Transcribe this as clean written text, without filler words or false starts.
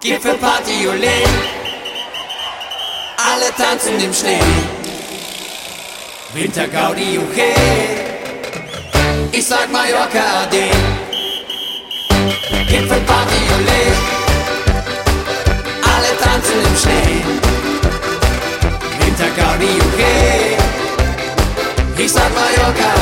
Gipfelparty, ole. Alle tanzen im Schnee. Wintergaudi, okay. Ich sag Mallorca ade. Gipfelparty, ole. Alle tanzen im Schnee. Wintergaudi, okay. Ich sag Mallorca